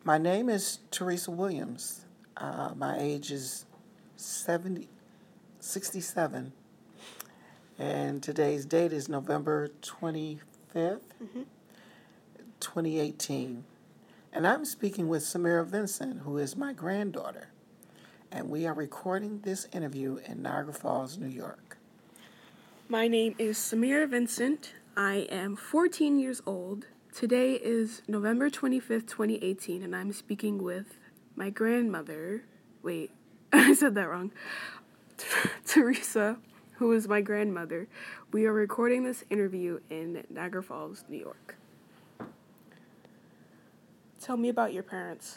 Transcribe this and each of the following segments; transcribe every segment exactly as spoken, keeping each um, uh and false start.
My name is Teresa Williams. Uh, my age is seventy, sixty-seven, and today's date is November twenty-fifth, Mm-hmm. twenty eighteen. And I'm speaking with Samira Vincent, who is my granddaughter. And we are recording this interview in Niagara Falls, New York. My name is Samira Vincent. I am fourteen years old. Today is November twenty-fifth, twenty eighteen, and I'm speaking with my grandmother. Wait, I said that wrong. Teresa, who is my grandmother. We are recording this interview in Niagara Falls, New York. Tell me about your parents.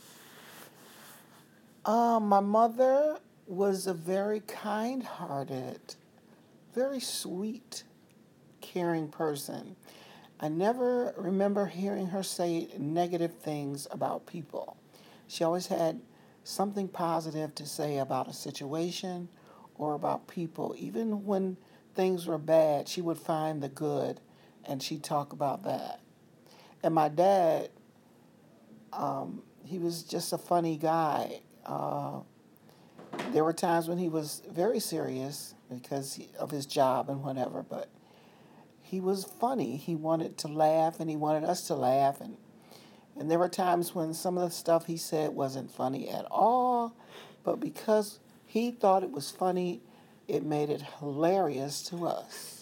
Uh, my mother was a very kind hearted, very sweet, caring person. I never remember hearing her say negative things about people. She always had something positive to say about a situation or about people. Even when things were bad, she would find the good and she'd talk about that. And my dad, um, he was just a funny guy. Uh, there were times when he was very serious because he, of his job and whatever, but he was funny. He wanted to laugh and he wanted us to laugh. And, and there were times when some of the stuff he said wasn't funny at all, but because he thought it was funny, it made it hilarious to us.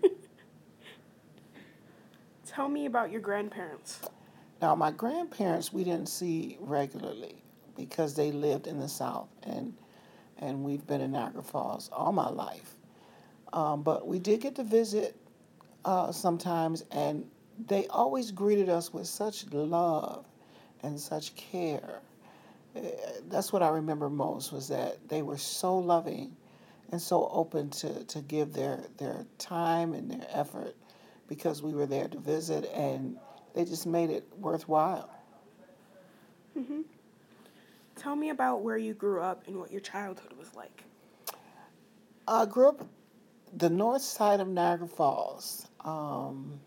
Tell me about your grandparents. Now, my grandparents we didn't see regularly because they lived in the South, and and we've been in Niagara Falls all my life. Um, but we did get to visit uh, sometimes, and they always greeted us with such love and such care. Uh, That's what I remember most was that they were so loving and so open to, to give their, their time and their effort because we were there to visit, and they just made it worthwhile. Mm-hmm. Tell me about where you grew up and what your childhood was like. I grew up the north side of Niagara Falls, um,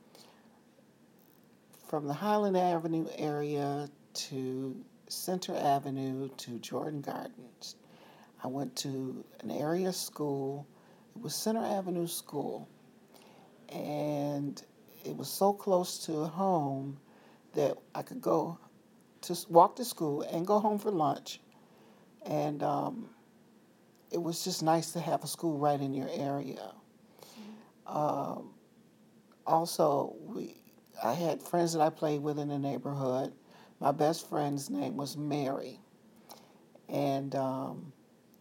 from the Highland Avenue area to Center Avenue to Jordan Gardens. I went to an area school. It was Center Avenue School, and it was so close to home that I could go to walk to school and go home for lunch. And um, it was just nice to have a school right in your area. Um, Also, we I had friends that I played with in the neighborhood. My best friend's name was Mary, and um,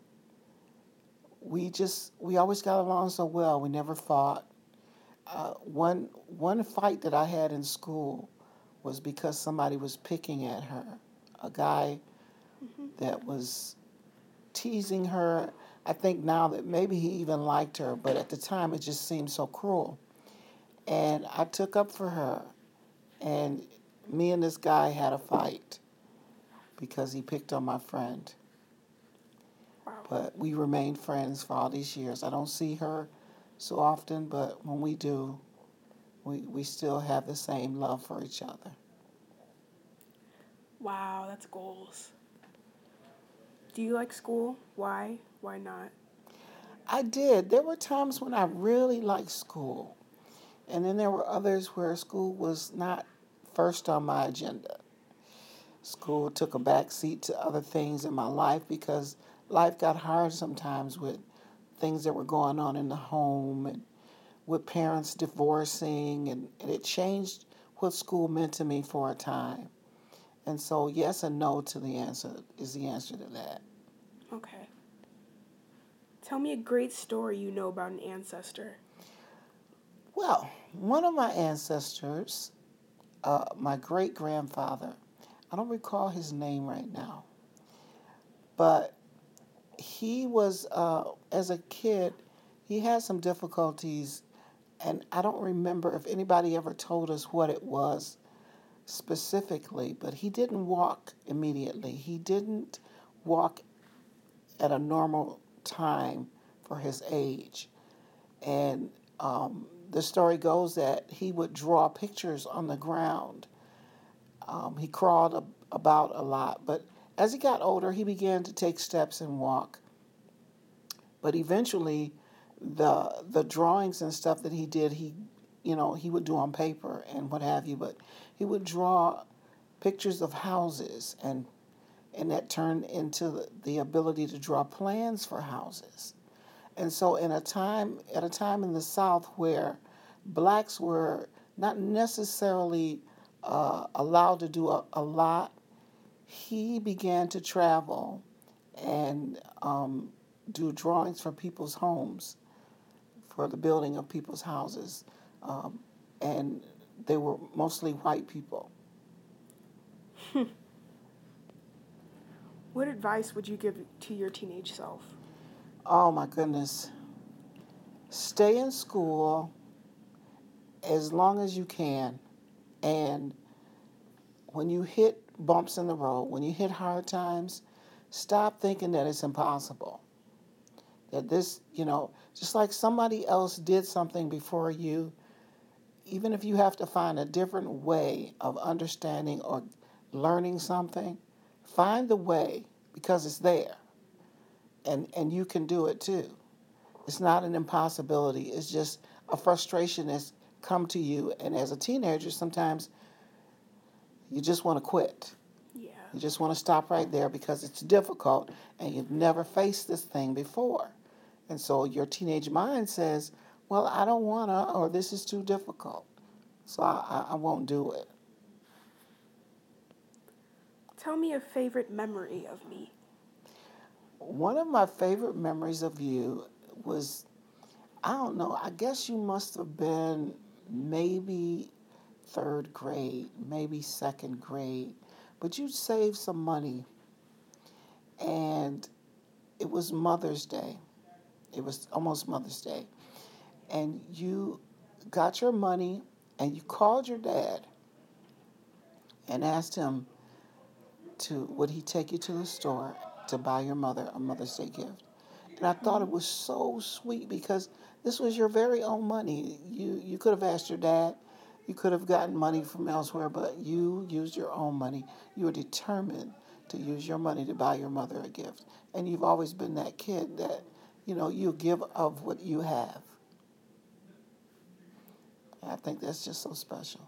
we just we always got along so well. We never fought. Uh, one one fight that I had in school was because somebody was picking at her. A guy Mm-hmm. that was teasing her. I think now that maybe he even liked her, but at the time it just seemed so cruel. And I took up for her, and me and this guy had a fight because he picked on my friend. Wow. But we remained friends for all these years. I don't see her so often, but when we do, we, we still have the same love for each other. Wow, that's goals. Do you like school? Why? Why not? I did. There were times when I really liked school, and then there were others where school was not first on my agenda. School took a back seat to other things in my life because life got hard sometimes with things that were going on in the home and with parents divorcing, and, and it changed what school meant to me for a time. And so, yes and no to the answer is the answer to that. Okay. Tell me a great story you know about an ancestor. Well, one of my ancestors, uh, my great grandfather, I don't recall his name right now, but he was, uh, as a kid, he had some difficulties, and I don't remember if anybody ever told us what it was specifically, but he didn't walk immediately. He didn't walk at a normal time for his age. And um, the story goes that he would draw pictures on the ground Um, he crawled ab- about a lot, but as he got older, he began to take steps and walk. But eventually, the the drawings and stuff that he did, he, you know, he would do on paper and what have you. But he would draw pictures of houses, and and that turned into the, the ability to draw plans for houses. And so, in a time at a time in the South where blacks were not necessarily uh, allowed to do a, a lot, he began to travel and um, do drawings for people's homes, for the building of people's houses, um, and they were mostly white people. What advice would you give to your teenage self? Oh my goodness. Stay in school as long as you can, and when you hit bumps in the road, when you hit hard times, stop thinking that it's impossible. That this, you know, just like somebody else did something before you, even if you have to find a different way of understanding or learning something, find the way because it's there. And, and you can do it too. It's not an impossibility. It's just a frustration that's come to you. And as a teenager, sometimes you just want to quit. Yeah. You just want to stop right there because it's difficult and you've never faced this thing before. And so your teenage mind says, well, I don't want to, or this is too difficult. So I, I won't do it. Tell me a favorite memory of me. One of my favorite memories of you was, I don't know, I guess you must have been maybe third grade, maybe second grade, but you saved some money and it was Mother's Day. It was almost Mother's Day. And you got your money and you called your dad and asked him to, would he take you to the store to buy your mother a Mother's Day gift? And I thought it was so sweet because this was your very own money. You you could have asked your dad, you could have gotten money from elsewhere, but you used your own money. You were determined to use your money to buy your mother a gift. And you've always been that kid that, you know, you give of what you have. And I think that's just so special.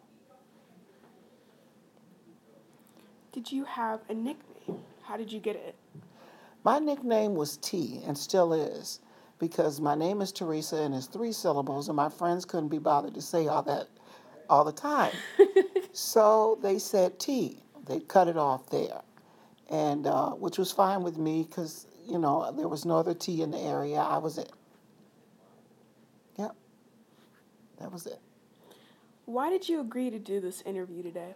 Did you have a nickname? How did you get it? My nickname was T and still is because my name is Teresa and it's three syllables and my friends couldn't be bothered to say all that all the time. So they said T. They cut it off there, and uh, which was fine with me because, you know, there was no other T in the area. I was it. Yep, that was it. Why did you agree to do this interview today?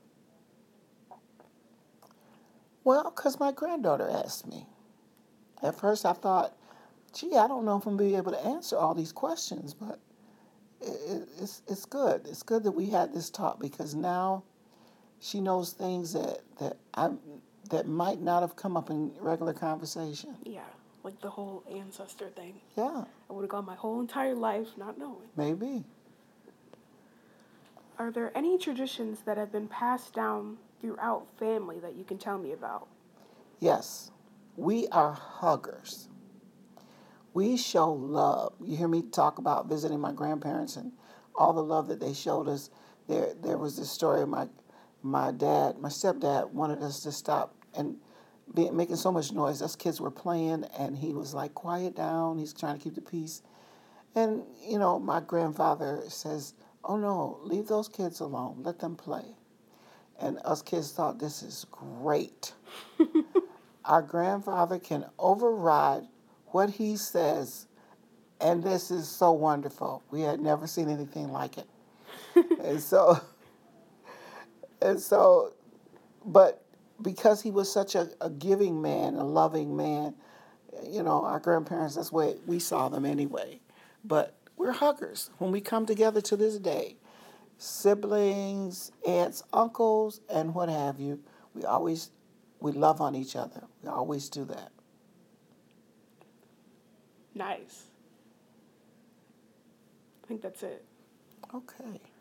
Well, because my granddaughter asked me. At first I thought, gee, I don't know if I'm going to be able to answer all these questions, but it, it's, it's good. It's good that we had this talk because now she knows things that, that, I, that might not have come up in regular conversation. Yeah, like the whole ancestor thing. Yeah. I would have gone my whole entire life not knowing. Maybe. Are there any traditions that have been passed down throughout family that you can tell me about? Yes. We are huggers. We show love. You hear me talk about visiting my grandparents and all the love that they showed us. There there was this story of my my dad, my stepdad wanted us to stop and be, making so much noise. Us kids were playing and he was like, quiet down. He's trying to keep the peace. And, you know, my grandfather says, oh no, leave those kids alone. Let them play. And us kids thought this is great. Our grandfather can override what he says, and this is so wonderful. We had never seen anything like it. and so, and so, but because he was such a, a giving man, a loving man, you know, our grandparents, that's the way we saw them anyway. But we're huggers. When we come together to this day, siblings, aunts, uncles, and what have you, we always, we love on each other. We always do that. Nice. I think that's it. Okay.